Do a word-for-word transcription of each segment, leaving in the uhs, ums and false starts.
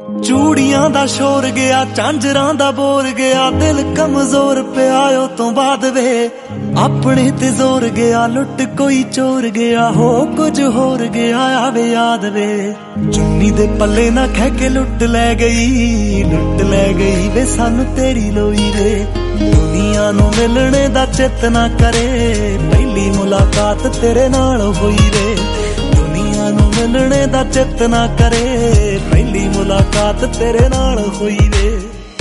ਚੂੜੀਆਂ ਦਾ ਸ਼ੋਰ ਗਿਆ, ਝਾਂਜਰਾਂ ਦਾ ਬੋਰ ਗਿਆ, ਦਿਲ ਕਮਜ਼ੋਰ ਪਿਆ ਓ ਤੋਂ ਬਾਅਦ ਵੇ। ਆਪਣੇ ਤੇ ਜ਼ੋਰ ਗਿਆ, ਲੁੱਟ ਕੋਈ ਚੋਰ ਗਿਆ, ਹੋ ਕੁਝ ਹੋਰ ਗਿਆ ਆਵੇ ਯਾਦ ਵੇ। ਚੁੰਨੀ ਦੇ ਪੱਲੇ ਨਾ ਖਹਿ ਕੇ ਲੁੱਟ ਲੈ ਗਈ, ਲੁੱਟ ਲੈ ਗਈ ਵੇ ਸਾਨੂੰ ਤੇਰੀ ਲੋਈ ਵੇ। ਦੁਨੀਆ ਨੂੰ ਮਿਲਣੇ ਦਾ ਚਿੱਤ ਨਾ ਕਰੇ, ਪਹਿਲੀ ਮੁਲਾਕਾਤ ਤੇਰੇ ਨਾਲ ਹੋਈ ਵੇ। ਦੁਨੀਆ ਨੂੰ ਮਿਲਣੇ ਦਾ ਚਿੱਤ ਨਾ ਕਰੇ, ਪਹਿਲੀ ਮੁਲਾਕਾਤ ਤੇਰੇ ਨਾਲ ਹੋਈ ਵੇ।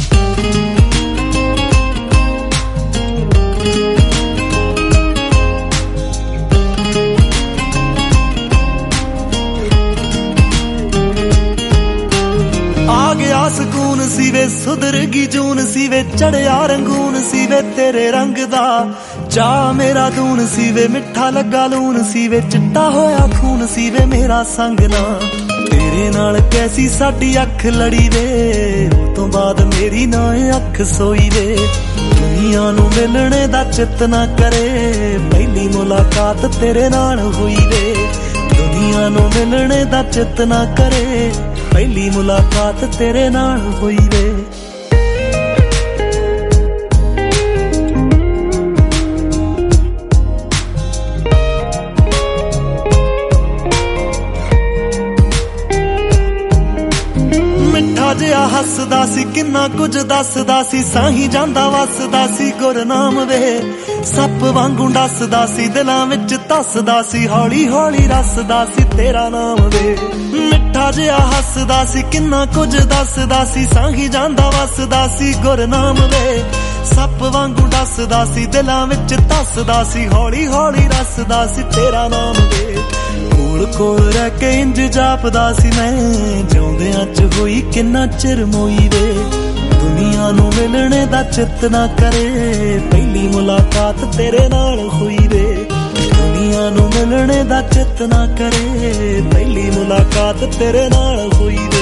ਆ ਗਿਆ ਸਕੂਨ ਸੀ ਵੇ, ਸੁਧਰ ਗਈ ਜੂਨ ਸੀ ਵੇ, ਚੜਿਆ ਰੰਗੂਨ ਸੀ ਵੇ ਤੇਰੇ ਰੰਗ ਦਾ। ਚਾਹ ਮੇਰਾ ਦੂਨ ਸੀ ਵੇ, ਮਿੱਠਾ ਲੱਗਾ ਲੂਣ ਸੀ ਵੇ, ਚਿੱਟਾ ਹੋਇਆ ਖੂਨ ਸੀ ਵੇ ਮੇਰਾ ਸੰਗ ਨਾ। ਤੇਰੇ ਨਾਲ ਕੈਸੀ ਸਾਡੀ ਅੱਖ ਲੜੀ ਵੇ, ਉਹ ਤੋਂ ਬਾਅਦ ਮੇਰੀ ਨਾ ਅੱਖ ਸੋਈ ਵੇ। ਦੁਨੀਆ ਨੂੰ ਮਿਲਣੇ ਦਾ ਚਿੱਤ ਨਾ ਕਰੇ, ਪਹਿਲੀ ਮੁਲਾਕਾਤ ਤੇਰੇ ਨਾਲ ਹੋਈ ਵੇ। ਦੁਨੀਆ ਨੂੰ ਮਿਲਣੇ ਦਾ ਚਿੱਤ ਨਾ ਕਰੇ, ਪਹਿਲੀ ਮੁਲਾਕਾਤ ਤੇਰੇ ਨਾਲ ਹੋਈ ਵੇ। ਮਿੱਠਾ ਜਿਹਾ ਹੱਸਦਾ ਸੀ, ਕਿੰਨਾ ਕੁਝ ਦੱਸਦਾ ਸੀ, ਸਾਹੀ ਜਾਂਦਾ ਵਸਦਾ ਸੀ ਗੁਰਨਾਮ ਵੇ। ਸੱਪ ਵਾਂਗੂ ਡੱਸਦਾ ਸੀ, ਦਿਲਾਂ ਵਿੱਚ ਧੱਸਦਾ ਸੀ, ਹੌਲੀ ਹੌਲੀ ਰਸਦਾ ਸੀ ਤੇਰਾ ਨਾਮ ਵੇ। ਮਿੱਠਾ ਜਿਹਾ ਹੱਸਦਾ ਸੀ, ਕਿੰਨਾ ਕੁਝ ਦੱਸਦਾ ਸੀ, ਸਾਹੀ ਜਾਂਦਾ ਵਸਦਾ ਸੀ ਗੁਰਨਾਮ ਵੇ। ਸੱਪ ਵਾਂਗੂ ਡੱਸਦਾ ਸੀ, ਦਿਲਾਂ ਵਿੱਚ ਧੱਸਦਾ ਸੀ, ਹੌਲੀ ਹੌਲੀ ਰਸਦਾ ਸੀ ਤੇਰਾ ਨਾਮ ਵੇ। ਕੋਲ ਕੋਲ ਰਹਿ ਕੇ ਇੰਜ ਜਾਪਦਾ ਸੀ ਮੈਂ, ਜਿਉਂਦਿਆਂ ਚ ਹੋਈ ਕਿੰਨਾ ਚਿਰ ਮੋਈ ਵੇ। ਦੁਨੀਆ ਨੂੰ ਮਿਲਣੇ ਦਾ ਚਿੱਤ ਨਾ ਕਰੇ, ਪਹਿਲੀ ਮੁਲਾਕਾਤ ਤੇਰੇ ਨਾਲ ਹੋਈ ਵੇ। ਦੁਨੀਆ ਨੂੰ ਮਿਲਣੇ ਦਾ ਚਿੱਤ ਨਾ ਕਰੇ, ਪਹਿਲੀ ਮੁਲਾਕਾਤ ਤੇਰੇ ਨਾਲ ਹੋਈ ਵੇ।